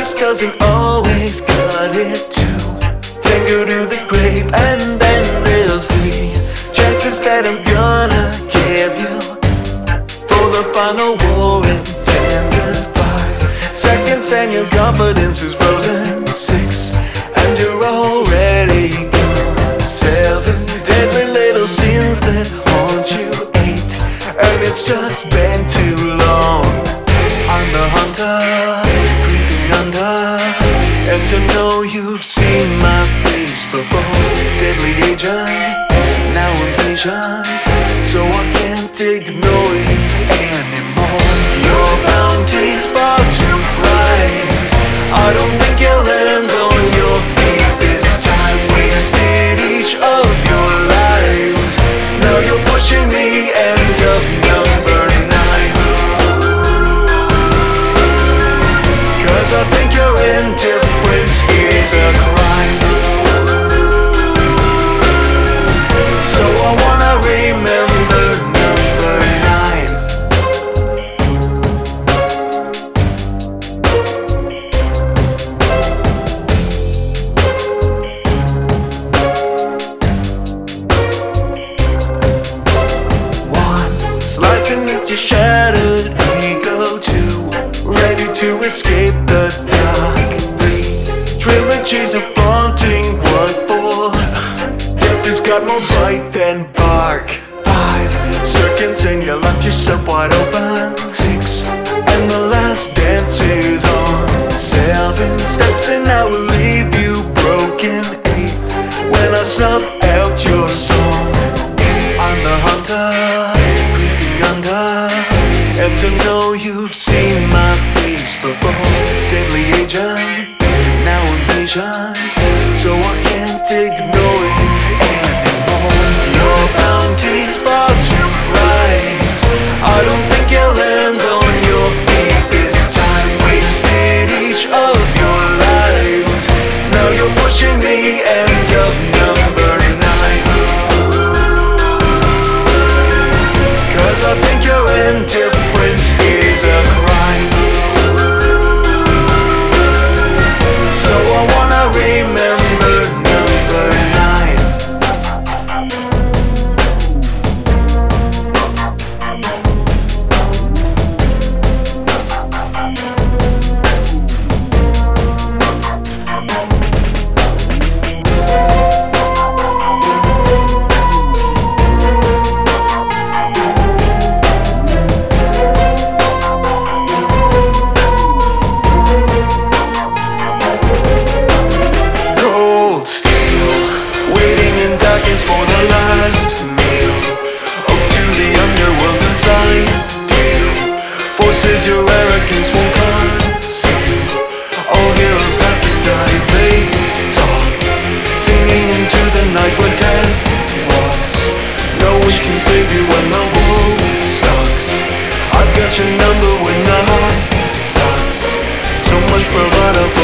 youngest cousin always got it too. Then go to the grave and then there's three chances that I'm gonna give you for the final war and tender 5 seconds and your confidence is frozen. 6 and you're already gone. 7 deadly little sins that haunt you. 8 and it's just been too long. I'm the hunter, creeping under, and I know you've seen my face before. Deadly agent, now impatient, so I can't ignore you anymore. Your bounty's far too bright. I don't think you'll land on your feet this time. Wasted each of your lives. Now you're pushing the end of number 9. 'Cause I think your indifference is a crime. So I wanna remember number 9. Slides into your shattered ego. 2 ready to escape the dark. 3 trilogies of haunting. What for? Death has got more bite than bark. 5 seconds and you left yourself wide open. 6 and the last dance is on. 7 steps and I will leave you broken. 8 when I snuff out your song. I'm the hunter, creeping under, and I know you've seen my face before. Deadly agent, now impatient, so I can't ignore you anymore. Your bounty's far too bright. I don't think you'll land on your feet this time. Wasted each of your lives. Now you're pushing the end of number 9. 'Cause I think your indifference is a crime. So I wanna remember number 9. Cold steel, waiting in darkness for the last meal. Up to the underworld inside you. Forces your arrogance won't conceal. All heroes have to die. Blades talk, singing into the night where death walks. No wish can save you when the war stalks. I've got your number when the heart stops. So much bravado for